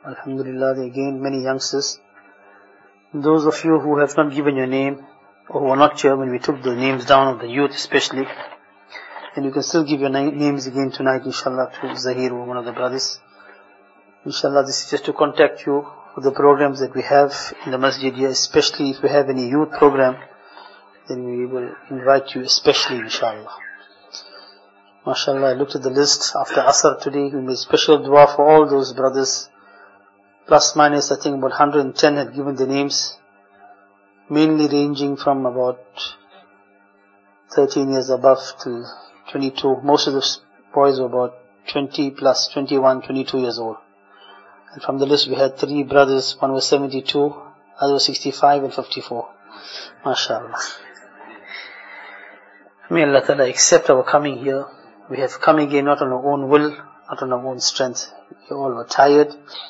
Alhamdulillah, they gained many youngsters. Those of you who have not given your name, or who are not here when we took the names down of the youth especially, then you can still give your names again tonight, inshallah, to Zahir or one of the brothers. Inshallah, this is just to contact you for the programs that we have in the masjid here, especially if we have any youth program, then we will invite you especially, inshallah. MashaAllah, I looked at the list after Asr today. We made special dua for all those brothers. Plus minus, I think about 110 had given the names, mainly ranging from about 13 years above to 22. Most of the boys were about 20 plus, 21, 22 years old. And from the list we had 3 brothers. One was 72, other was 65 and 54. MashaAllah. May Allah Ta'ala accept our coming here. We have come again not on our own will, not on our own strength. We all were tired.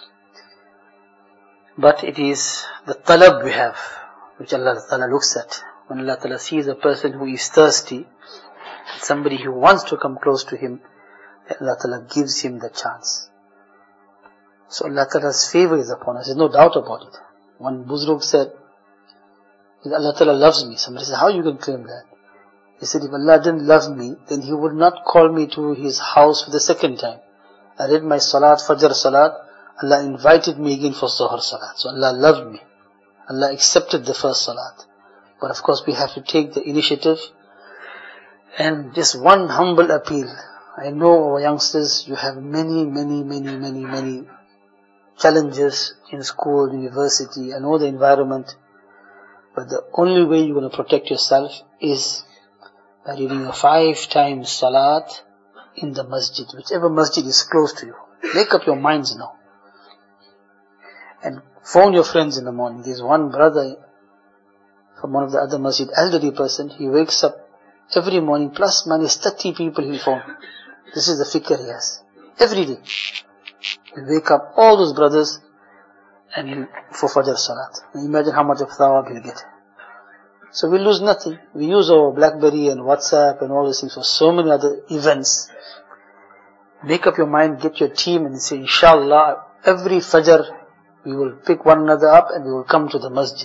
But it is the talab we have, which Allah Ta'ala looks at. When Allah Ta'ala sees a person who is thirsty, somebody who wants to come close to Him, Allah Ta'ala gives him the chance. So Allah Ta'ala's favor is upon us, there's no doubt about it. One Buzrug said, Allah Ta'ala loves me. Somebody said, how you can claim that? He said, if Allah didn't love me, then He would not call me to His house for the second time. I read my salat, Fajr salat, Allah invited me again for Zuhr salat. So Allah loved me. Allah accepted the first salat. But of course we have to take the initiative. And just one humble appeal. I know our youngsters, you have many challenges in school, university, I know the environment. But the only way you're going to protect yourself is by reading a 5 times salat in the masjid, whichever masjid is close to you. Make up your minds now. And phone your friends in the morning. There's one brother from one of the other masjid, elderly person, he wakes up every morning, plus minus 30 people he'll phone. This is the fikr he has. Every day. He'll wake up all those brothers and for Fajr Salat. And imagine how much of thawab he'll get. So we lose nothing. We use our BlackBerry and WhatsApp and all these things for so many other events. Make up your mind, get your team and say, inshallah, every Fajr we will pick one another up and we will come to the masjid.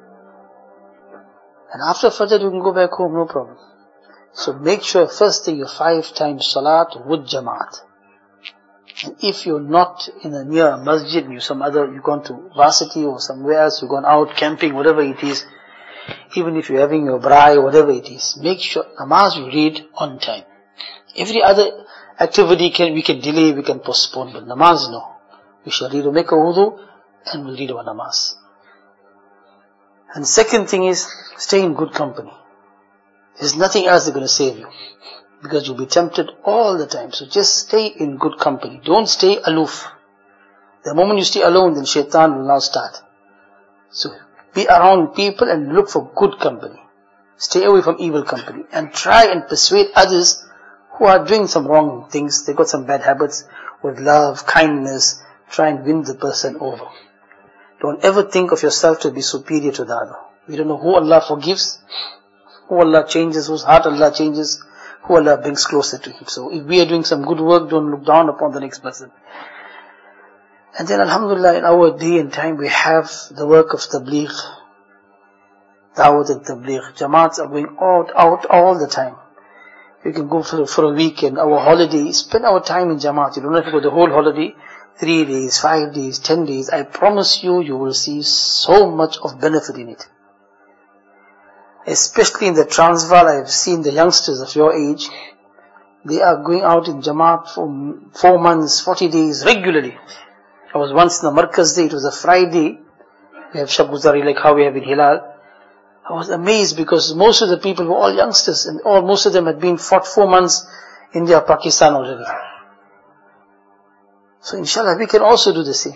And after Fajr you can go back home, no problem. So make sure first thing your 5 times salat with Jamaat. And if you're not in a near masjid, you've gone to varsity or somewhere else, you've gone out camping, whatever it is, even if you're having your braai, whatever it is, make sure namaz you read on time. Every other activity we can delay, we can postpone, but namaz no. We shall read, make a wudu, and we'll read our namaz. And second thing is, stay in good company. There's nothing else that's going to save you. Because you'll be tempted all the time. So just stay in good company. Don't stay aloof. The moment you stay alone, then shaitan will now start. So be around people and look for good company. Stay away from evil company. And try and persuade others who are doing some wrong things. They've got some bad habits. With love, kindness, try and win the person over. Don't ever think of yourself to be superior to the other. We don't know who Allah forgives, who Allah changes, whose heart Allah changes, who Allah brings closer to Him. So if we are doing some good work, don't look down upon the next person. And then alhamdulillah, in our day and time we have the work of tabligh, da'wat and tabligh. Jamaats are going out all the time. You can go for a weekend, our holiday, spend our time in Jamaat. You don't have to go the whole holiday, 3 days, 5 days, 10 days. I promise you, you will see so much of benefit in it. Especially in the Transvaal, I have seen the youngsters of your age, they are going out in Jamaat for 4 months, 40 days regularly. I was once in the Markaz day, it was a Friday, we have Shabguzari like how we have in Hilal. I was amazed because most of the people were all youngsters and most of them had been 4 months India, Pakistan already. So inshallah we can also do the same.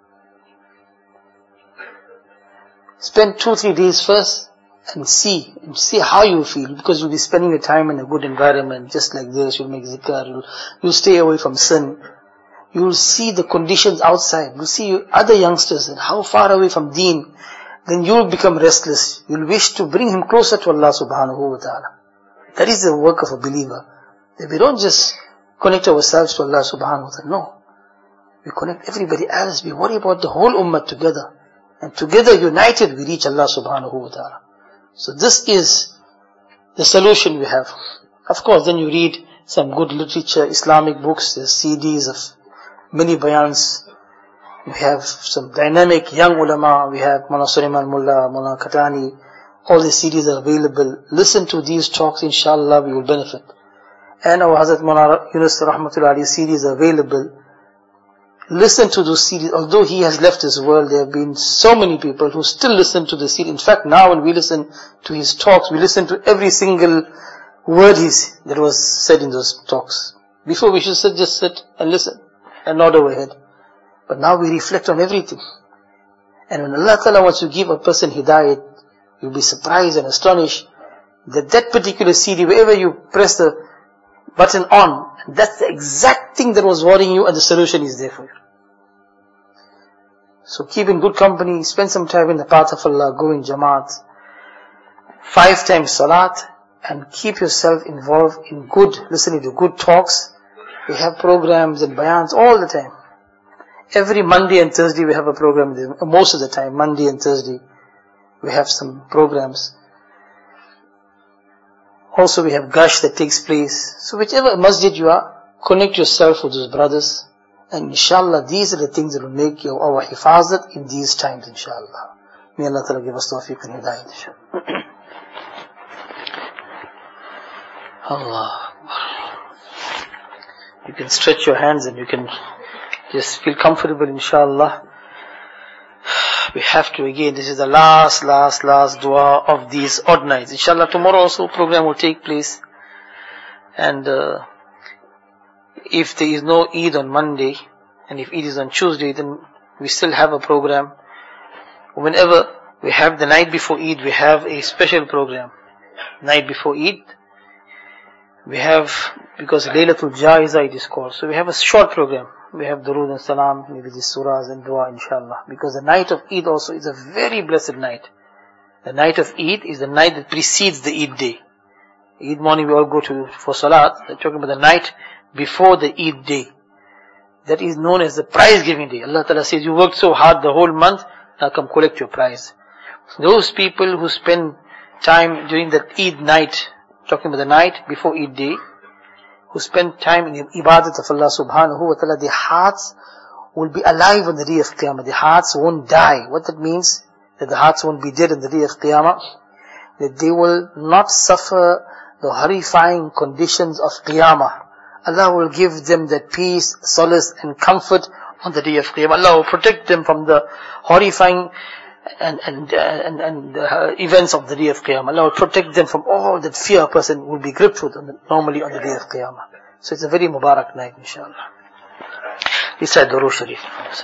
Spend 2-3 days first and see how you feel, because you'll be spending your time in a good environment just like this. You'll make zikr, you'll stay away from sin. You'll see the conditions outside. You'll see other youngsters and how far away from deen. Then you'll become restless. You'll wish to bring him closer to Allah subhanahu wa ta'ala. That is the work of a believer. That we don't just connect ourselves to Allah subhanahu wa ta'ala. No. We connect everybody else. We worry about the whole ummah together. And together, united, we reach Allah subhanahu wa ta'ala. So this is the solution we have. Of course, then you read some good literature, Islamic books, there's CDs of many bayans. We have some dynamic young ulama. We have Mawlana Sulaiman Mullah, Mawlana Katani. All the CDs are available. Listen to these talks, inshallah, we will benefit. And our Hazrat Mawlana Yunus Rahmatullah Ali's CDs are available. Listen to those CDs. Although he has left this world, there have been so many people who still listen to the CD. In fact, now when we listen to his talks, we listen to every single word that was said in those talks. Before we should just sit and listen and nod our head. But now we reflect on everything. And when Allah Ta'ala wants to give a person hidayat, you'll be surprised and astonished that particular CD, wherever you press the button on, that's the exact thing that was worrying you and the solution is there for you. So keep in good company, spend some time in the path of Allah, go in Jamaat, 5 times Salat, and keep yourself involved in listening to good talks. We have programs and bayans all the time. Every Monday and Thursday we have a program, most of the time, Monday and Thursday, we have some programs. Also we have Gash that takes place. So whichever masjid you are, connect yourself with those brothers. And inshallah, these are the things that will make our hifazat in these times, inshallah. May Allah Ta'ala give us tawfiq and hidayat, inshallah. Allah. You can stretch your hands and you can just feel comfortable, inshallah. We have to again, this is the last dua of these odd nights. Inshallah, tomorrow also program will take place. And if there is no Eid on Monday, and if Eid is on Tuesday, then we still have a program. Whenever we have the night before Eid, we have a special program. Night before Eid, we have, because Laylatul Jaiza it is called, so we have a short program. We have Durood and Salam, maybe the surahs and dua, inshallah. Because the night of Eid also is a very blessed night. The night of Eid is the night that precedes the Eid day. Eid morning we all go for Salat. They're talking about the night before the Eid day. That is known as the prize giving day. Allah Ta'ala says, you worked so hard the whole month, now come collect your prize. Those people who spend time during that Eid night, talking about the night before Eid day, who spend time in the ibadat of Allah subhanahu wa ta'ala, their hearts will be alive on the day of Qiyamah. Their hearts won't die. What that means? That the hearts won't be dead on the day of Qiyamah. That they will not suffer the horrifying conditions of Qiyamah. Allah will give them that peace, solace and comfort on the day of Qiyamah. Allah will protect them from the horrifying and events of the day of Qiyamah. Allah will protect them from all that fear a person will be gripped with normally on the day of Qiyamah. So it's a very Mubarak night, inshallah. Recite Durood Sharif.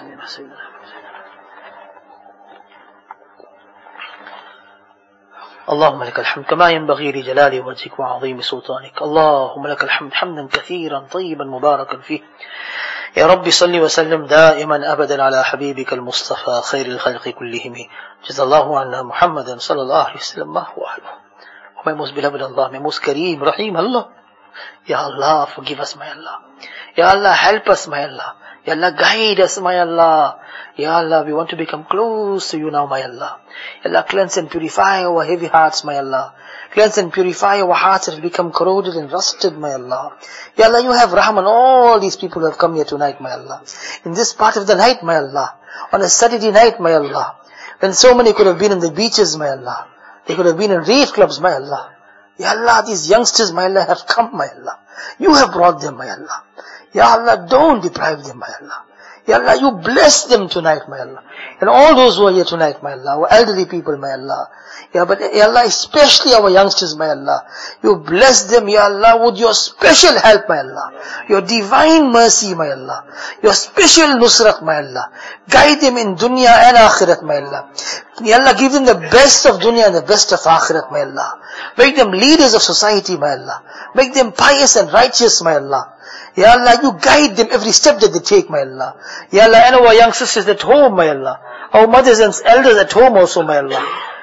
اللهم لك الحمد كما ينبغي لجلال وجهك وعظيم سلطانك. اللهم لك الحمد حمدا كثيرا طيبا مباركا فيه. يا رب صل وسلم دائما أبدا على حبيبك المصطفى خير الخلق كلهم. جزا الله عنا محمدا صلى الله عليه وسلم ما هو أهله. Oh my most beloved Allah, my most Kareem, Rahim Allah. Ya Allah, forgive us, my Allah. Ya Allah, help us, my Allah. Ya Allah, guide us, my Allah. Ya Allah, we want to become close to you now, my Allah. Ya Allah, cleanse and purify our heavy hearts, my Allah. Cleanse and purify our hearts that have become corroded and rusted, my Allah. Ya Allah, you have Rahman, all these people who have come here tonight, my Allah. In this part of the night, my Allah. On a Saturday night, my Allah. When so many could have been in the beaches, my Allah. They could have been in rave clubs, my Allah. Ya Allah, these youngsters, my Allah, have come, my Allah. You have brought them, my Allah. Ya Allah, don't deprive them, my Allah. Ya Allah, you bless them tonight, my Allah. And all those who are here tonight, my Allah, our elderly people, my Allah. Ya Allah, especially our youngsters, my Allah. You bless them, Ya Allah, with your special help, my Allah. Your divine mercy, my Allah. Your special nusrat, my Allah. Guide them in dunya and akhirat, my Allah. Ya Allah, give them the best of dunya and the best of akhirat, my Allah. Make them leaders of society, my Allah. Make them pious and righteous, my Allah. Ya Allah, you guide them every step that they take, my Allah. Ya Allah, and our young sisters at home, my Allah. Our mothers and elders at home also, my Allah.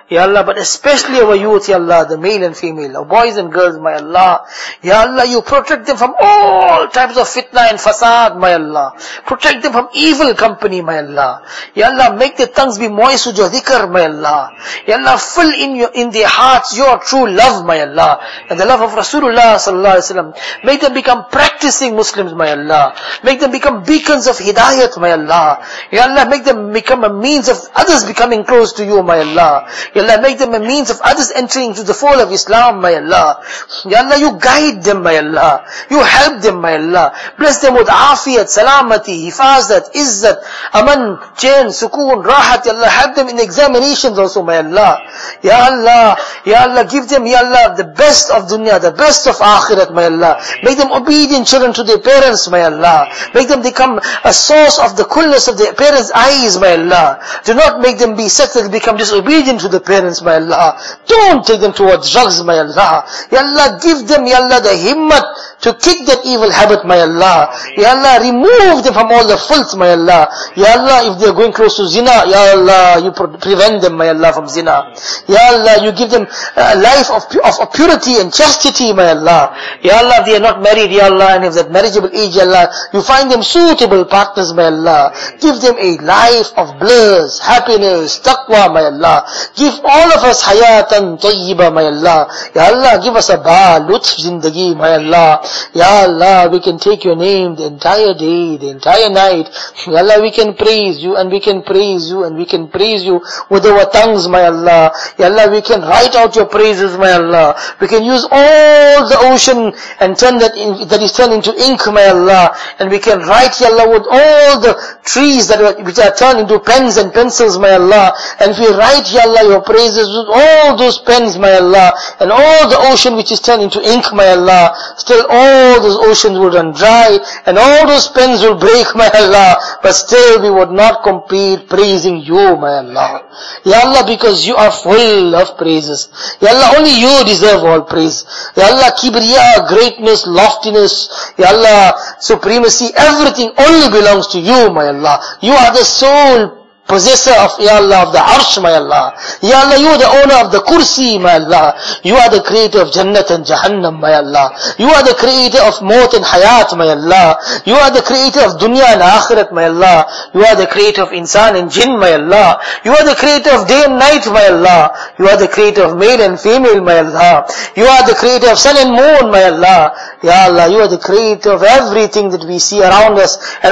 Ya Allah, but especially our youth, Ya Allah, the male and female, our boys and girls, my Allah. Ya Allah, you protect them from all types of fitna and fasad, my Allah. Protect them from evil company, my Allah. Ya Allah, make their tongues be moist with your dhikr, my Allah. Ya Allah, fill in their hearts your true love, my Allah, and the love of Rasulullah sallallahu alaihi wasallam. Make them become practicing Muslims, my Allah. Make them become beacons of hidayat, my Allah. Ya Allah, make them become a means of others becoming close to you, my Allah. Ya Allah, make them a means of others entering into the fold of Islam, my Allah. Ya Allah, you guide them, my Allah. You help them, my Allah. Bless them with afiyat, salamati, hifazat, izzat, aman, chain, sukoon, rahat. Ya Allah, help them in examinations also, my Allah. Ya Allah, Ya Allah, give them, Ya Allah, the best of dunya, the best of akhirat, my Allah. Make them obedient children to their parents, my Allah. Make them become a source of the coolness of their parents' eyes, my Allah. Do not make them be such that they become disobedient to the parents, my Allah. Don't take them towards drugs, my Allah. Ya Allah, give them, Ya Allah, the himmat to kick that evil habit, my Allah. Ya Allah, remove them from all the filth, my Allah. Ya Allah, if they are going close to zina, Ya Allah, you prevent them, my Allah, from zina. Ya Allah, you give them a life of purity and chastity, my Allah. Ya Allah, if they are not married, Ya Allah, and if that marriageable age, Ya Allah, you find them suitable partners, my Allah. Give them a life of bliss, happiness, taqwa, my Allah. Give all of us hayatan tayyiba, my Allah. Ya Allah, give us a lutf zindagi, my Allah. Ya Allah, we can take your name the entire day, the entire night. Ya Allah, we can praise you and we can praise you and we can praise you with our tongues, my Allah. Ya Allah, we can write out your praises, my Allah. We can use all the ocean and turn that is turned into ink, my Allah. And we can write, Ya Allah, with all the trees which are turned into pens and pencils, my Allah. And if we write, Ya Allah, your praises with all those pens, my Allah, and all the ocean which is turned into ink, my Allah, still all those oceans will run dry, and all those pens will break, my Allah, but still we would not complete praising you, my Allah. Ya Allah, because you are full of praises. Ya Allah, only you deserve all praise. Ya Allah, kibriya, greatness, loftiness, Ya Allah, supremacy, everything only belongs to you, my Allah. You are the sole possessor of, Ya Allah, of the arsh, my Allah. Ya Allah, you are the owner of the kursi, my Allah. You are the creator of Jannat and Jahannam, my Allah. You are the creator of maut and hayat, my Allah. You are the creator of dunya and akhirat, my Allah. You are the creator of insan and jinn, my Allah. You are the creator of day and night, my Allah. You are the creator of male and female, my Allah. You are the creator of sun and moon, my Allah. Ya Allah, you are the creator of everything that we see around us, and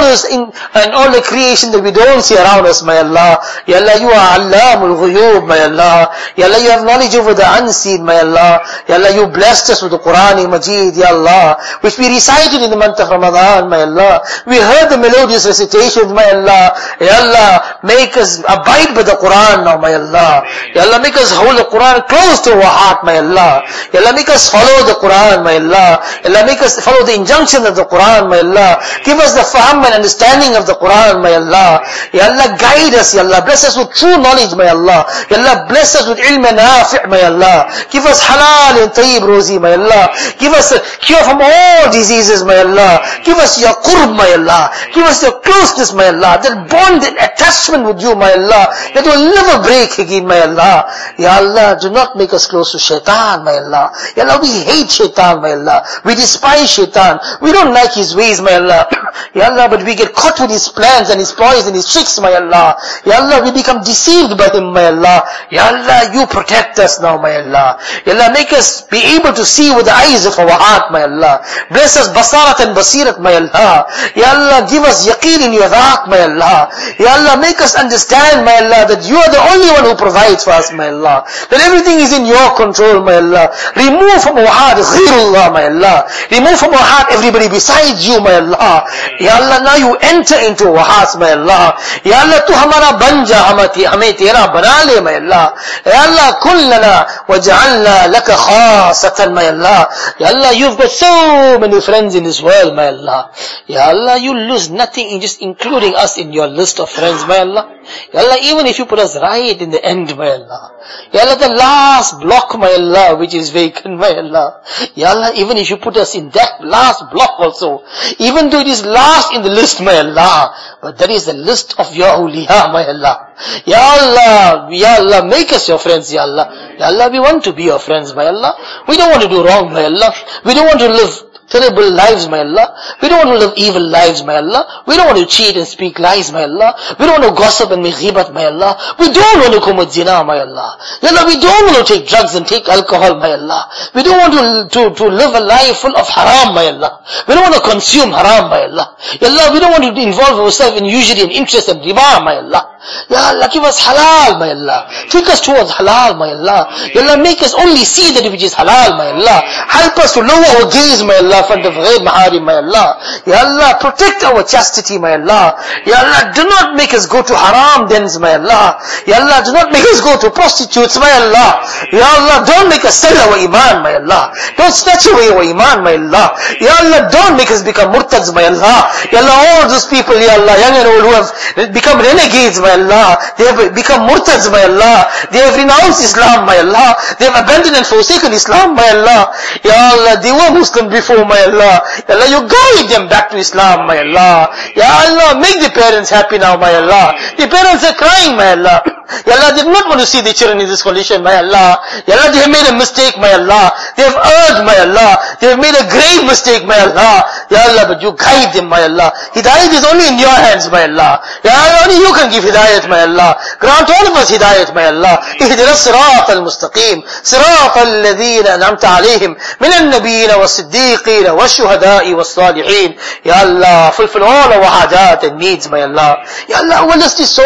all the creation that we don't see around us, my Allah. Ya Allah, you are Allamul Ghuyub, my Allah. Ya Allah, you have knowledge over the unseen, my Allah. Ya Allah, you blessed us with the Quran Majid, Ya Allah, which we recited in the month of Ramadan, my Allah. We heard the melodious recitations, my Allah. Ya Allah, make us abide by the Quran now, my Allah. Ya Allah, make us hold the Quran close to our heart, my Allah. Ya Allah, make us follow the Quran, my Allah. Ya Allah, make us follow the injunction of the Quran, my Allah. Give us the fahm and understanding of the Quran, my Allah. Ya Allah, guide us, Ya Allah. Bless us with true knowledge, my Allah. Ya Allah, bless us with ilm and nafi', my Allah. Give us halal and tayyib rozi, my Allah. Give us a cure from all diseases, my Allah. Give us your qurb, my Allah. Give us your closeness, my Allah. That bond and attachment with you, my Allah, that will never break again, my Allah. Ya Allah, do not make us close to shaitan, my Allah. Ya Allah, we hate shaitan, my Allah. We despise shaitan. We don't like his ways, my Allah. Ya Allah, but we get caught with his plans and his ploys and his tricks, my Allah. Ya Allah, we become deceived by him, my Allah. Ya Allah, you protect us now, my Allah. Ya Allah, make us be able to see with the eyes of our heart, my Allah. Bless us basarat and basirat, my Allah. Ya Allah, give us yaqeen in your dhaat, my Allah. Ya Allah, make us understand, my Allah, that you are the only one who provides for us, my Allah. That everything is in your control, my Allah. Remove from our heart ghairullah, my Allah. Remove from our heart everybody besides you, my Allah. Ya Allah, now you enter into our hearts, my Allah. Ya Allah, tu hamara ban ja, hame tera bana le, my Allah. Ya Allah, kullana waj'alna laka khasatan, my Allah. Ya Allah, you've got so many friends in this world, my Allah. Ya Allah, you lose nothing in just including us in your list of friends, my Allah. Ya Allah, even if you put us right in the end, my Allah. Ya Allah, the last block, my Allah, which is vacant, my Allah. Ya Allah, even if you put us in that last block also, even though it is last in the list, my Allah, but that is the list of your awliya, my Allah. Ya Allah, make us your friends, Ya Allah. Ya Allah, we want to be your friends, my Allah. We don't want to do wrong, my Allah. We don't want to live terrible lives, my Allah. We don't want to live evil lives, my Allah. We don't want to cheat and speak lies, my Allah. We don't want to gossip and make ghibat, my Allah. We don't want to commit zina, my Allah. Ya Allah, we don't want to take drugs and take alcohol, my Allah. We don't want to live a life full of haram, my Allah. We don't want to consume haram, my Allah. Ya Allah, we don't want to involve ourselves in usury and interest and riba, my Allah. Ya Allah, give us halal, my Allah. Take us towards halal, my Allah. Ya Allah, make us only see that which is halal, my Allah. Help us to lower our gaze, my Allah, front of ghair maharim, my Allah. Ya Allah, protect our chastity, my Allah. Ya Allah, do not make us go to haram dens, my Allah. Ya Allah, do not make us go to prostitutes, my Allah. Ya Allah, don't make us sell our iman, my Allah. Don't snatch away our iman, my Allah. Ya Allah, don't make us become murtads, my Allah. Ya Allah, all those people, Ya Allah, young and old, who have become renegades, my Allah. They have become murtads, my Allah. They have renounced Islam, my Allah. They have abandoned and forsaken Islam, my Allah. Ya Allah, they were Muslim before, my Allah. Ya Allah, you guide them back to Islam, my Allah. Ya Allah, make the parents happy now, my Allah. The parents are crying, my Allah. Ya Allah, they do not want to see the children in this condition, my Allah. Ya Allah, they have made a mistake, my Allah. They have erred, my Allah. They have made a grave mistake, my Allah. Ya Allah, but you guide them, my Allah. Hidayat is only in your hands, my Allah. Ya Allah, only you can give hidayat, my Allah. Grant all of us hidayat, my Allah. اهدنا الصراط المستقيم صراط الذين أنعمت عليهم من النبيين والصديقين والشهداء والصالحين. Ya Allah, fulfill all our hajat and needs, my Allah. Ya Allah, our list is so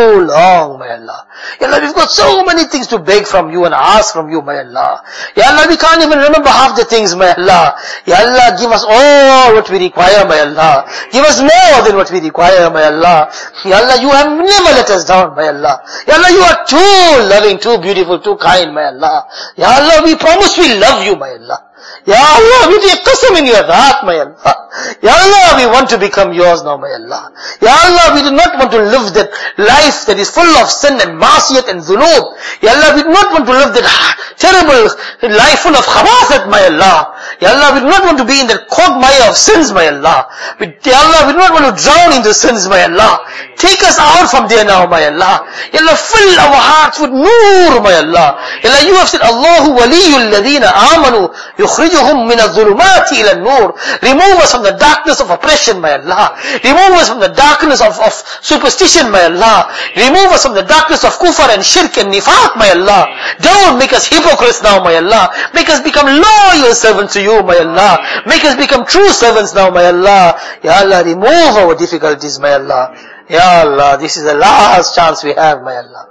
long, my Allah. Ya Allah, we've got so many things to beg from you and ask from you, my Allah. Ya Allah, we can't even remember half the things, my Allah. Ya Allah, give us all what we require, my Allah. Give us more than what we require, my Allah. Ya Allah, you have never let us down, my Allah. Ya Allah, you are too loving, too beautiful, too kind, my Allah. Ya Allah, we promise we love you, my Allah. Ya Allah, we take qasam in your heart, my Allah. Ya Allah, we want to become yours now, my Allah. Ya Allah, we do not want to live that life that is full of sin and ma'asiyat and dhunub. Ya Allah, we do not want to live that terrible life full of khabasat, my Allah. Ya Allah, we do not want to be in that quagmire of sins, my Allah. Ya Allah, we do not want to drown in the sins, my Allah. Take us out from there now, my Allah. Ya Allah, fill our hearts with noor, my Allah. Ya Allah, you have said, Allahu waliyul ladhina amanu yukhrijuhum min adh-dhulumati ila an-nur. Remove us from the darkness of oppression, my Allah. Remove us from the darkness of superstition, my Allah. Remove us from the darkness of kufr and shirk and nifaq, my Allah. Don't make us hypocrites now, my Allah. Make us become loyal servants to you, my Allah. Make us become true servants now, my Allah. Ya Allah, remove our difficulties, my Allah. Ya Allah, this is the last chance we have, my Allah.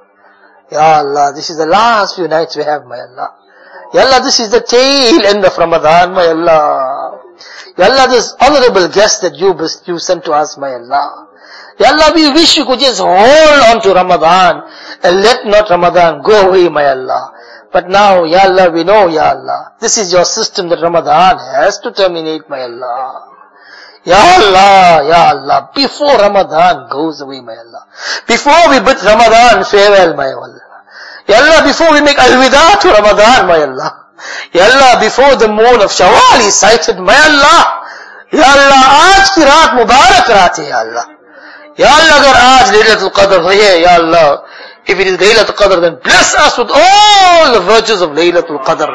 Ya Allah, this is the last few nights we have, my Allah. Ya Allah, this is the tail end of Ramadan, my Allah. Ya Allah, this honorable guest that you sent to us, my Allah. Ya Allah, we wish you could just hold on to Ramadan and let not Ramadan go away, my Allah. But now, Ya Allah, we know, Ya Allah, this is your system that Ramadan has to terminate, my Allah. Ya Allah, Ya Allah, before Ramadan goes away, my Allah. Before we bid Ramadan farewell, my Allah. Ya Allah, before we make al-wida to Ramadan, my Allah. Ya Allah, before the moon of Shawwal is sighted, my Allah. Ya Allah, aaj ki raat mubarak raat hai, Ya Allah. Ya Allah, agar aaj Laylatul Qadr hai, Ya Allah, if it is Laylatul Qadr, then bless us with all the virtues of Laylatul Qadr.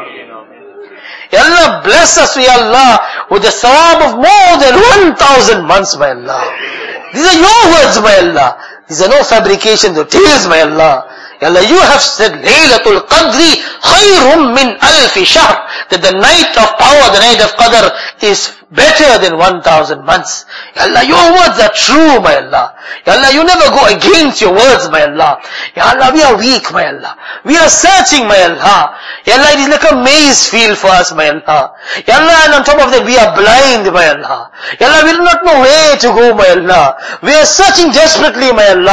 Ya Allah, bless us, Ya Allah, with the sawab of more than 1,000 months, my Allah. These are your words, my Allah. These are no fabrications or tales, my Allah. Ya Allah, you have said, Laylatul Qadri khayrum min alfi shahr, that the night of power, the night of Qadr is better than 1,000 months. Ya Allah, your words are true, my Allah. Ya Allah, you never go against your words, my Allah. Ya Allah, we are weak, my Allah. We are searching, my Allah. Ya Allah, it is like a maze field for us, my Allah. Ya Allah, and on top of that, we are blind, my Allah. Ya Allah, we do not know where to go, my Allah. We are searching desperately, my Allah.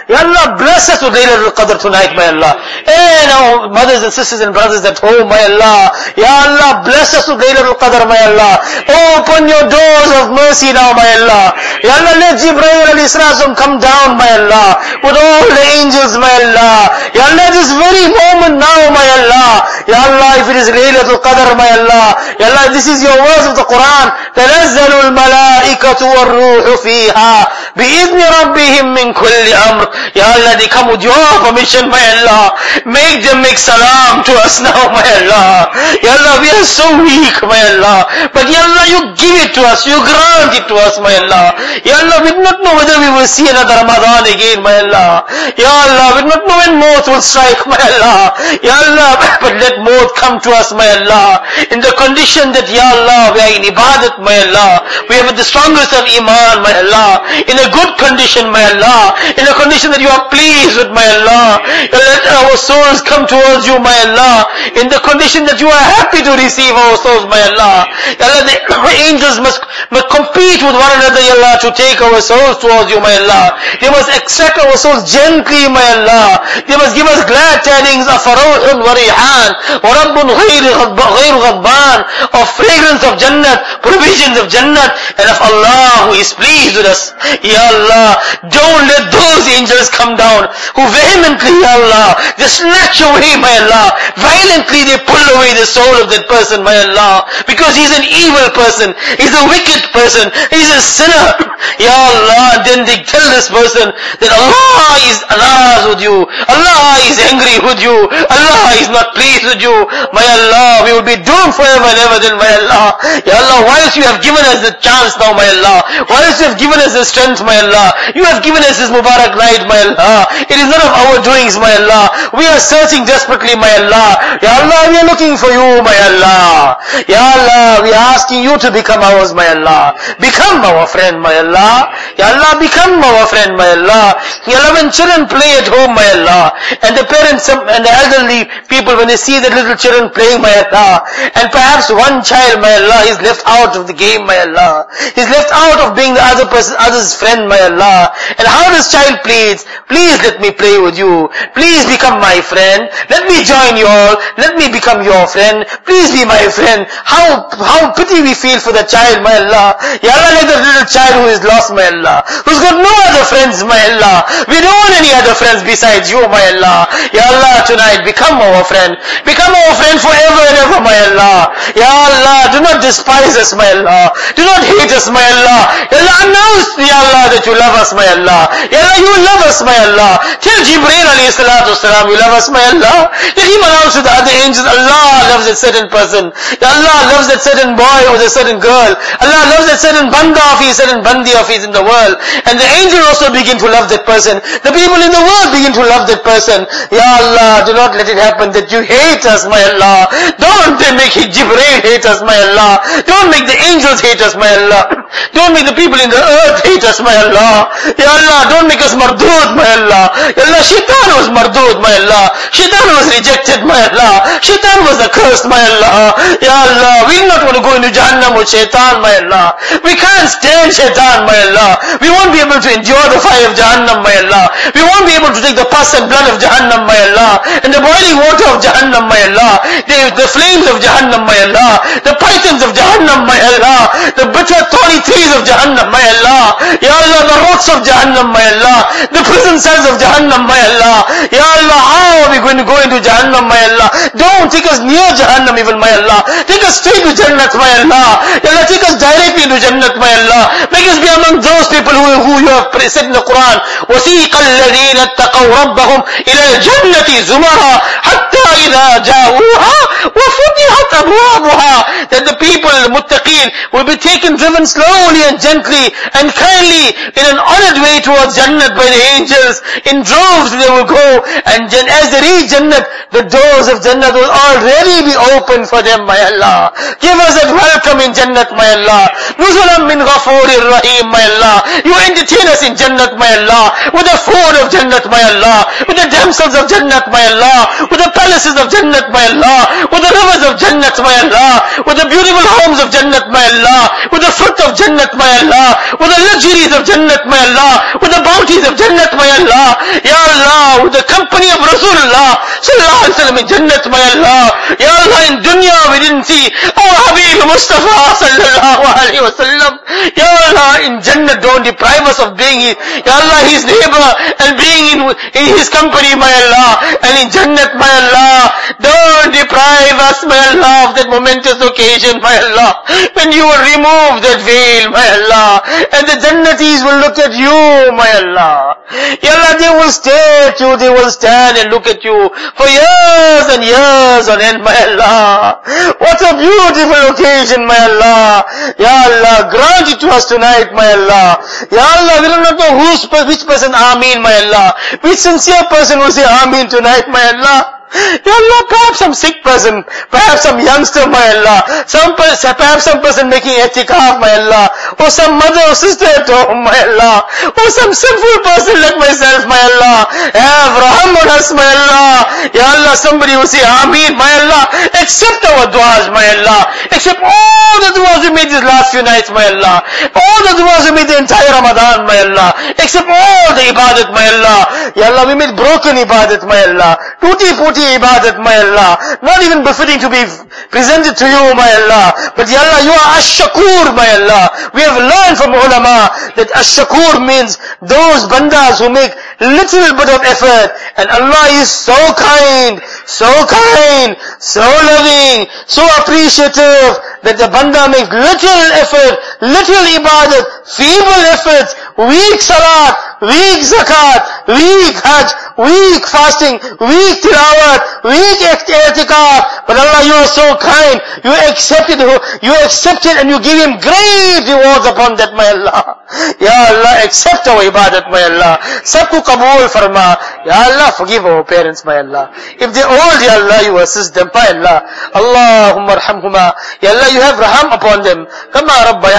Ya Allah, bless us with Laylatul Qadr tonight, my Allah. And our mothers and sisters and brothers at home, my Allah. Ya Allah, bless us with Laylatul Qadr, my Allah. Open your doors of mercy now, my Allah. Ya Allah, let Jibreel alayhi salam come down, my Allah, with all the angels, my Allah. Ya Allah, this very moment now, my Allah. Ya Allah, if it is Laylatul Qadr, my Allah. Ya Allah, this is your words of the Quran. تَنَزَّلُ الْمَلَائِكَةُ وَالرُّوحُ فِيهَا بِإِذْنِ رَبِّهِمْ مِنْ كُلِّ أَمْرٍ. Ya Allah, they come with your permission, my Allah. Make them make salam to us now, my Allah. Ya Allah, we are so weak, my Allah. But Ya Allah, you give it to us, you grant it to us, my Allah. Ya Allah, we do not know whether we will see another Ramadan again, my Allah. Ya Allah, we do not know when maut will strike, my Allah. Ya Allah, but let maut come to us, my Allah, in the condition that, Ya Allah, we are in ibadat, my Allah. We have the strongest of iman, my Allah. In a good condition, my Allah. In a condition that you are pleased with, my Allah. Let our souls come towards you, my Allah. In the condition that you are happy to receive our souls, my Allah. Ya Allah, the angels must compete with one another, Ya Allah, to take our souls towards you, my Allah. They must extract our souls gently, my Allah. They must give us glad tidings of faruhun wa rihan wa rabbun ghayru ghadban, of fragrance of Jannat, provisions of Jannat, and of Allah who is pleased with us. Ya Allah, don't let those angels come down who vehemently, Ya Allah, they snatch away, my Allah. Violently they pull away the soul of that person, my Allah, because he's an evil person, he's a wicked person, he's a sinner. Ya Allah, then they tell this person that Allah is naraz with you, Allah is angry with you, Allah is not pleased with you. My Allah, we will be doomed forever and ever then, my Allah. Ya Allah, whilst you have given us the chance now, my Allah, whilst you have given us the strength, my Allah, you have given us this Mubarak night, my Allah. It is none of our doings, my Allah. We are searching desperately, my Allah. Ya Allah, we are looking for you, my Allah. Ya Allah, we are asking you to become ours, my Allah. Become our friend, my Allah. Ya Allah, become our friend, my Allah. Ya Allah, when children play at home, my Allah, and the parents and the elderly people, when they see the little children playing, my Allah, and perhaps one child, my Allah, is left out of the game, my Allah. He's left out of being the other's friend, my Allah. And how does child pleads? Please let me play with you. Please become my friend. Let me join you all. Let me become your friend. Please be my friend. How pity we feel for the child, my Allah. Ya Allah, like the little child who is lost, my Allah, who's got no other friends, my Allah. We don't want any other friends besides you, my Allah. Ya Allah, tonight become our friend. Become our friend forever and ever, my Allah. Ya Allah, do not despise us, my Allah. Do not hate us, my Allah. Ya Allah, announce, Ya Allah, that you love us, my Allah. Ya Allah, you love us, my Allah. Tell Jibreel alayhi salatu wasalam, you love us, my Allah. Let him announce to the other angels, Allah loves that certain person. Ya Allah loves that certain boy or that certain girl. Allah loves that certain banda of his, certain bandi of his in the world. And the angels also begin to love that person. The people in the world begin to love that person. Ya Allah, do not let it happen that you hate us, my Allah. Don't make Jibreel hate us, my Allah. Don't make the angels hate us, my Allah. Don't make the people in the earth hate us, my Allah. Ya Allah, don't make us mardud, my Allah. Ya Allah, Shaitan was mardud, my Allah. Shaitan was rejected, my Allah. Shaitan was accursed, my Allah. Ya Allah, we do not want to go into Jahannam with Shaitan, my Allah. We can't stand Shaitan, my Allah. We won't be able to endure the fire of Jahannam, my Allah. We won't be able to take the pus and blood of Jahannam, my Allah. And the boiling water of Jahannam, my Allah. The flames of Jahannam, my Allah. The pythons of Jahannam, my Allah. The bitter thorny trees of Jahannam, my Allah. Ya Allah, the rocks of Jahannam, my Allah. The prison cells of Jahannam, my Allah. Ya Allah, how are we going to go into Jahannam, my Allah? Don't take us near Jahannam even, my Allah. Take us straight to Jannat, my Allah. Ya Allah, take us directly to Jannat, my Allah. Make us be among those people who you have said in the Quran, وَسِيقَ الَّذِينَ اتَّقَوْا رَبَّهُمْ إِلَى الْجَنَّةِ زُمَرًا حَتَّى إِذَا جَاءُوهَا وَفُتِحَتْ أَبْوَابُهَا. That the people, the muttaqeen, will be taken, driven slowly and gently and kindly in an honored way towards Jannat by the angels. In droves they will go, and as they reach Jannat, the doors of Jannat will already be open for them, my Allah. Give us that welcome in Jannat, my Allah. Nuzulam min ghafurir rahim, my Allah. You entertain us in Jannat, my Allah, with the food of Jannat, my Allah, with the damsels of Jannat, my Allah, with the palaces of Jannat, my Allah, with the rivers of Jannat, my Allah, with the beautiful homes of Jannat, my Allah, with the fruit of Jannat, my Allah, with the luxuries of Jannat, my Allah, with the bounties of Jannat, my Allah, Ya Allah, with the company of Rasulullah sallallahu alaihi wasallam in Jannat, my Allah, Ya Allah, in dunya we didn't see our Habib Mustafa sallallahu alaihi wasallam, Ya Allah, in Jannat don't deprive us of being Ya Allah, his neighbor and being in his company, my Allah, and in Jannat, my Allah, don't deprive us, my Allah, of that momentous occasion, my Allah, when you will remove that veil, my Allah, and the Jannatis will look at you, my Allah. Ya Allah, they will stare at you, they will stand and look at you for years and years on end, my Allah. What a beautiful occasion, my Allah. Ya Allah, grant it to us tonight, my Allah. Ya Allah, we do not know which person Ameen, my Allah. Which sincere person will say Ameen tonight, my Allah. Ya Allah, perhaps some sick person, perhaps some youngster, my Allah, perhaps some person making i'tikaf, my Allah, or some mother or sister at home, my Allah, or some sinful person like myself, my Allah. Have raham on us, my Allah. Ya Allah, somebody will say Ameen, my Allah. Accept our du'as, my Allah. Accept all the du'as we made these last few nights, my Allah. All the du'as we made the entire Ramadan, my Allah. Accept all the ibadat, my Allah. Ya Allah, we made broken ibadat, my Allah. Tutti-futti ibadat, my Allah, not even befitting to be presented to you, my Allah. But Ya Allah, you are Ash-Shakur, my Allah. We have learned from ulama that Ash-Shakur means those bandas who make little bit of effort, and Allah is so kind, so loving, so appreciative that the banda makes little effort, little ibadat, feeble efforts, weak salat, weak zakat, weak hajj, weak fasting, weak tilawat, weak i'tikaf. But Allah, you are so kind. You accept it and you give him great rewards upon that, my Allah. Ya Allah, accept our ibadat, my Allah. Sabko qabool farma. Ya Allah, forgive our parents, my Allah. If they're old, Ya Allah, you assist them, my Allah. Allahumma arhamhuma. Ya Allah, you have raham upon them. Kama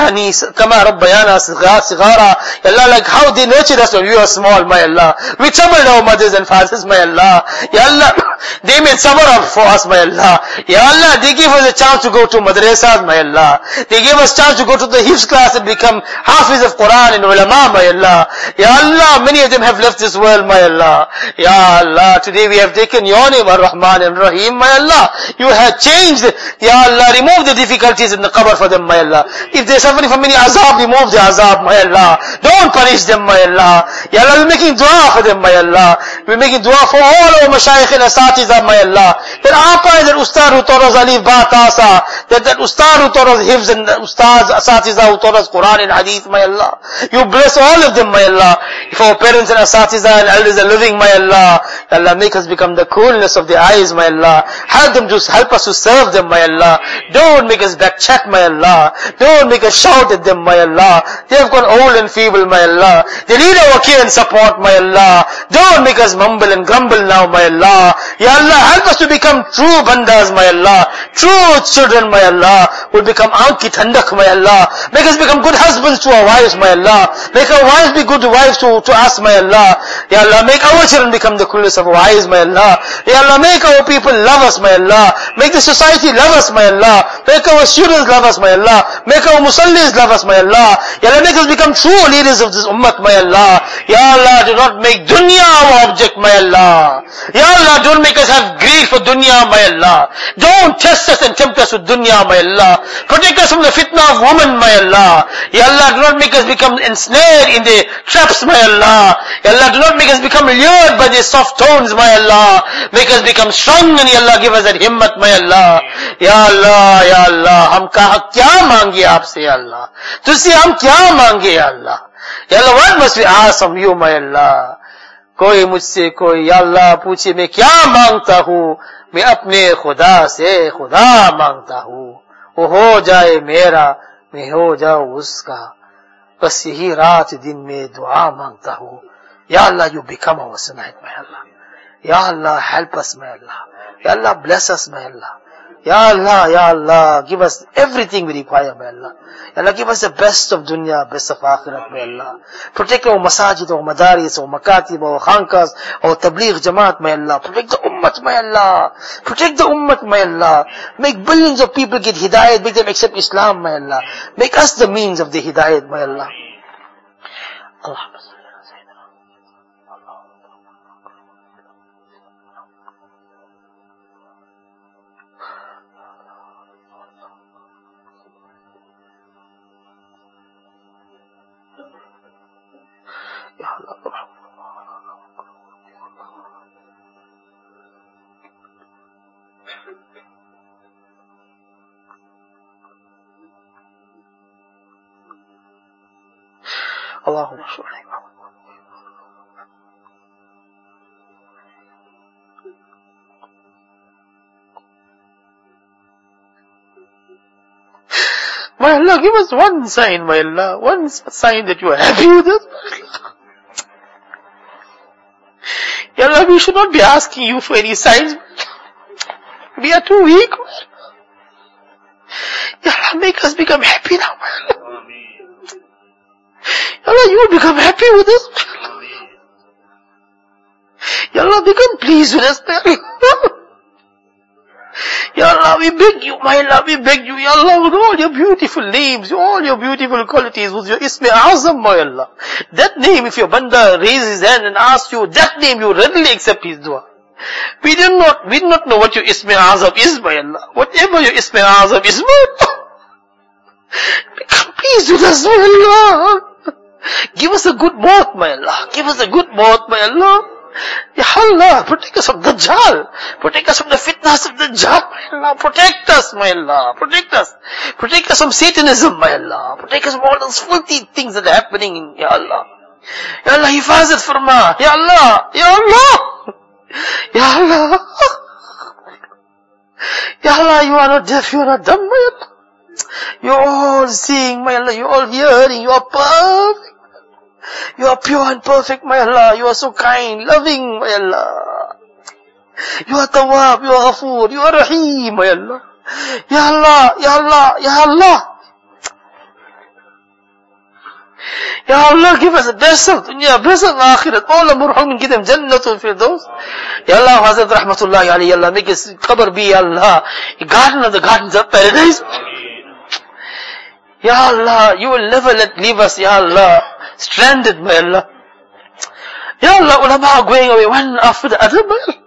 rabbayana sighara. Ya Allah, like how they nurtured us when we were small, my Allah. We troubled our mothers and fathers, my Allah. Ya Allah, they made sabr up for us, my Allah. Ya Allah, they gave us a chance to go to madrasas, my Allah. They gave us a chance to go to the hifz class and become hafiz of Quran and ulama, my Allah. Ya Allah, many of them have left this world, my Allah. Ya Allah, today we have taken your name, Ar-Rahman and Rahim, my Allah. You have changed, Ya Allah, remove the difficulties in the qabr for them, my Allah. If they're suffering from any azab, remove the azab, my Allah. Don't punish them, my Allah. Ya Allah, we're making dua for them, my Allah. We're making dua for all our mashayikh and asatiza, my Allah. That Apa is that ustad who taught us alif ba ta sa. That ustad who taught us hifz and ustad asatiza who taught us Quran and hadith, my Allah. You bless all of them, my Allah. If our parents and asatiza and elders are living, my Allah, Ya Allah, make us become the coolness of their eyes, my Allah. Help us to serve them, my Allah. Don't make us backchat, my Allah. Don't make us shout at them, my Allah. They have gone old and feeble, my Allah. They need our care and support, my Allah. Don't make us mumble and grumble now, my Allah. Ya Allah, help us to become true bandas, my Allah. True children, my Allah. Will become anki thandak, my Allah. Make us become good husbands to our wives, my Allah. Make our wives be good wives to us, my Allah. Ya Allah, make our children become the coolest of wives, my Allah. Ya Allah, make our people love us, my Allah. Make the society love us, my Allah. Make our students love us, my Allah. Make our musallis love us, my Allah. Ya Allah, make us become true leaders of this ummah, my Allah. Ya Allah, do not make dunya our object, my Allah. Ya Allah, don't make us have greed for dunya, my Allah. Don't test us and tempt us with dunya, my Allah. Protect us from the fitna of woman, my Allah. Ya Allah, do not make us become ensnared in the traps, my Allah. Ya Allah, do not make us become lured by the soft tones, my Allah. Make us become strong and Ya Allah, give us that himmat, my Allah. Ya Allah, Ya Allah, हम क्या मांगे आपसे, Ya Allah. तुझसे हम क्या मांगे, Ya Allah. Ya Allah, what must we ask from you, my Allah? कोई मुझसे कोई या अल्लाह पूछे मैं क्या मांगता हूँ, मैं अपने खुदा से खुदा मांगता हूँ. वो हो जाए मेरा, मैं हो जाऊँ उसका, बस यही रात दिन में दुआ मांगता हूँ. Ya Allah, you become our tonight, my Allah. Ya Allah, help us, my Allah. Ya Allah, bless us, my Allah. Ya Allah, give us everything we require, may Allah. Ya Allah, give us the best of dunya, best of akhirat, may Allah. Protect our masajid, our madaris, our makatib, our khankas, our tabligh jamaat, may Allah. Protect the ummah, may Allah. Protect the ummah, may Allah. Make billions of people get hidayat, make them accept Islam, may Allah. Make us the means of the hidayat, may Allah. Allahumma salli ala Sayyidina. Ya Allah. Allahumma salli. My Allah, give us one sign, my Allah, one sign that you are happy with us. Ya Allah, we should not be asking you for any signs. We are too weak. Ya Allah, make us become happy now, my Allah. Ya Allah, you become happy with us. Ya Allah, become pleased with us. Ya Allah, we beg you, my Allah, we beg you, Ya Allah, with all your beautiful names, all your beautiful qualities, with your Ism Azam, my Allah. That name, if your banda raises his hand and asks you that name, you readily accept his dua. We do not know what your Ism Azam is, my Allah. Whatever your Ism Azam is, my Allah. Become pleased with us, my Allah. Give us a good maut, my Allah. Give us a good maut, my Allah. Ya Allah, protect us from Dajjal. Protect us from the fitnas of Dajjal, my Allah. Protect us, my Allah. Protect us. Protect us from Satanism, my Allah. Protect us from all those filthy things that are happening in Ya Allah. Ya Allah, hifazat farma. Ya Allah. Ya Allah. Ya Allah. Ya Allah, you are not deaf, you are not dumb, my Allah. You are all seeing, my Allah. You are all hearing. You are perfect. You are pure and perfect, my Allah. You are so kind, loving, my Allah. You are Tawwab, you are Ghafoor, you are Rahim, my Allah. Ya Allah, Ya Allah, Ya Allah. Ya Allah, give us the best of dunya, best of akhirat. All the murhumin, give them Jannatul Firdaus. Ya Allah, Hazrat Rahmatullahi alayhi, Ya Allah, make his qabr be, Ya Allah, a garden of the gardens of paradise. Ya Allah, you will never leave us, Ya Allah, stranded, my Allah. Ya Allah, ulama are going away one after the other, my Allah.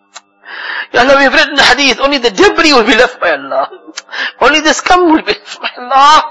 Ya Allah, we have read in the hadith, only the debris will be left, my Allah. Only the scum will be left, my Allah.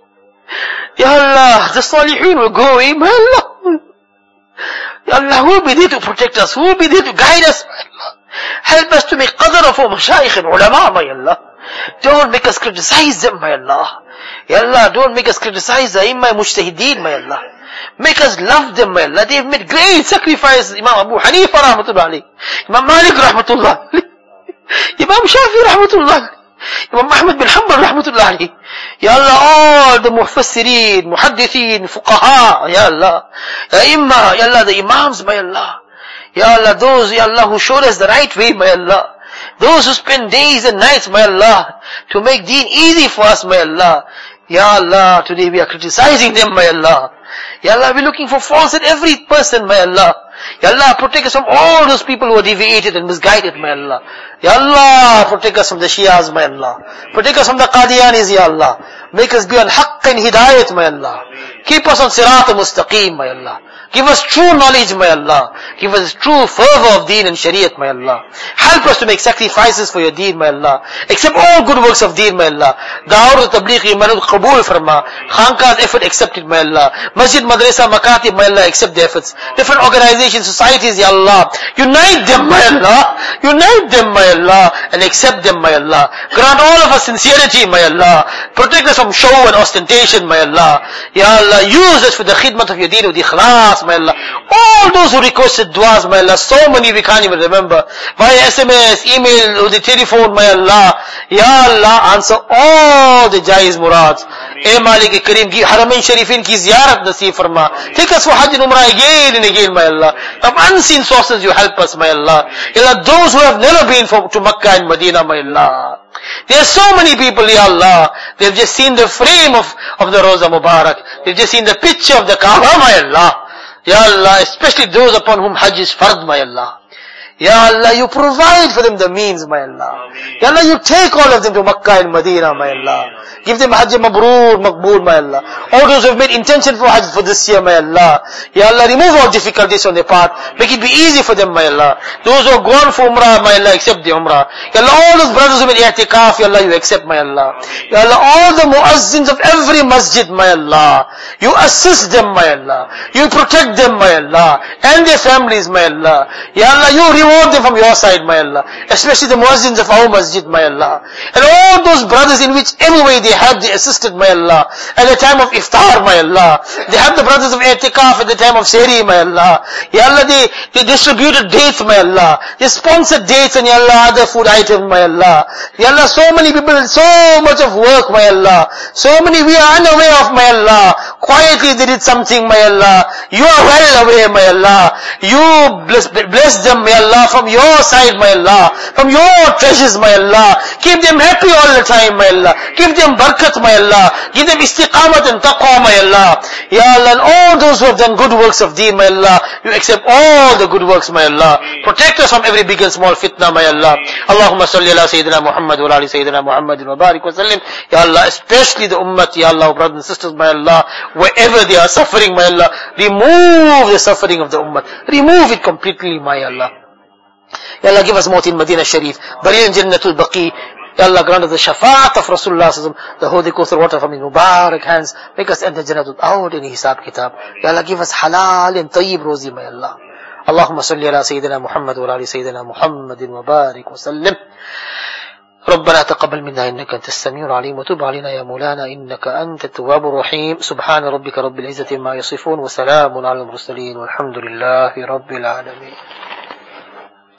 Ya Allah, the saliheen will go away, my Allah. Ya Allah, who will be there to protect us? Who will be there to guide us, my Allah? Help us to make qadr of our mashayikh and ulama, my Allah. Don't make us criticize them, my Allah. Ya Allah, don't make us criticize the Imam Mujtahideen, my Allah. Make us love them, my Allah. They have made great sacrifices. Imam Abu Hanifa, rahmatullah alayhi. Imam Malik, rahmatullah alayhi. Imam Shafi, rahmatullah alayhi. Imam Ahmad bin Hanbal, rahmatullah alayhi. Ya Allah, all the mufassirin, muhaddithin, fuqaha, Ya Allah. Ya Allah, the imams, my Allah. Ya Allah, those, Ya Allah, who showed us the right way, my Allah. Those who spend days and nights, my Allah, to make deen easy for us, my Allah. Ya Allah, today we are criticizing them, my Allah. Ya Allah, we're looking for faults in every person, my Allah. Ya Allah, protect us from all those people who are deviated and misguided, my Allah. Ya Allah, protect us from the Shias, my Allah. Protect us from the Qadianis, Ya Allah. Make us be on haqq and hidayat, my Allah. Keep us on sirat al-mustaqim, my Allah. Give us true knowledge, my Allah. Give us true fervor of deen and shariat, my Allah. Help us to make sacrifices for your deen, my Allah. Accept all good works of deen, my Allah. Da'awat tabligh iman qabul farma. Khanka's effort accepted, my Allah. Masjid, madrasa, makatib, my Allah, accept the efforts. Different organizations, societies, Ya Allah. Unite them, my Allah. Unite them, my Allah. And accept them, my Allah. Grant all of us sincerity, my Allah. Protect us from show and ostentation, my Allah. Ya Allah, use us for the khidmat of your deen with ikhlas, my Allah. All those who requested du'as, my Allah, so many we can't even remember. Via SMS, email, or the telephone, my Allah. Ya Allah, answer all the jaiz murads. Ey Malik Kareem, ki Haramain Sharifin ki ziyarat naseeb farma. Take us for Hajj and Umrah again and again, my Allah. From unseen sources you help us, my Allah. Ya Allah, those who have never been to Makkah and Medina, my Allah. There are so many people, Ya Allah, they've just seen the frame of the Roza Mubarak. They've just seen the picture of the Kaaba, my Allah. Ya Allah, especially those upon whom Hajj is fard, my Allah. Ya Allah, you provide for them the means, my Allah. Ya Allah, you take all of them to Makkah and Medina, my Allah. Give them Hajj Mabrur, Maqbool, my Allah. All those who have made intention for Hajj for this year, my Allah. Ya Allah, remove all difficulties on their part. Make it be easy for them, my Allah. Those who have gone for Umrah, my Allah, accept the Umrah. Ya Allah, all those brothers who made i'tikaf, Ya Allah, you accept, my Allah. Ya Allah, all the muazzins of every masjid, my Allah. You assist them, my Allah. You protect them, my Allah. And their families, my Allah. Ya Allah, you reward them from your side, my Allah. Especially the muazzins of our masjid, my Allah. And all those brothers in whichever way they had, they assisted, my Allah. At the time of iftar, my Allah. They had the brothers of i'tikaf at the time of sehri, my Allah. Ya Allah, they distributed dates, my Allah. They sponsored dates and Ya Allah, other food items, my Allah. Ya Allah, so many people, so much of work, my Allah. So many we are unaware of, my Allah. Quietly they did something, my Allah. You are well aware, my Allah. You bless them, my Allah, from your side, my Allah. From your treasures, my Allah. Keep them happy all the time, my Allah. Give them barakat, my Allah. Give them istiqamat and taqwa, my Allah. Ya Allah, and all those who have done good works of deen, my Allah, you accept all the good works, my Allah. Protect us from every big and small fitna, my Allah. Allahumma salli ala Sayyidina Muhammad wa ala Sayyidina Muhammad wa barik wa sallim. Ya Allah, especially the ummat, Ya Allah, brothers and sisters, my Allah, wherever they are suffering, my Allah, remove the suffering of the ummat. Remove it completely, my Allah. Ya Allah, give us maut in Medina Sharif, burial in Jannatul Baqi. Ya Allah, grant us the shafaat of Rasulullah sallallahu alaihi wasallam, the holy Kauthar water from his Mubarak hands. Make us enter Jannah without any hisab kitab. Ya Allah, give us halal and tayyib rozi, my Allah. Allahumma salli ala Sayyidina Muhammad wa ala Sayyidina Muhammadin wa barik wa sallim. ربنا تقبل منا إنك أنت السميع العليم وتب علينا يا مولانا إنك أنت التواب الرحيم سبحان ربك رب العزة ما يصفون وسلام على المرسلين والحمد لله رب العالمين.